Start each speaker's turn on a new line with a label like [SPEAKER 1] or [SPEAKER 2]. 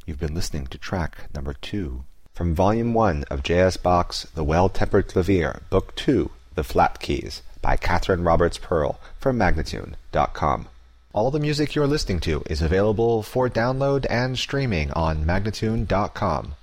[SPEAKER 1] You've been listening to track number 2 from Volume 1 of J.S. Bach's The Well-Tempered Clavier, Book 2, The Flat Keys, by Catherine Roberts Pearl from Magnatune.com. All the music you're listening to is available for download and streaming on Magnatune.com.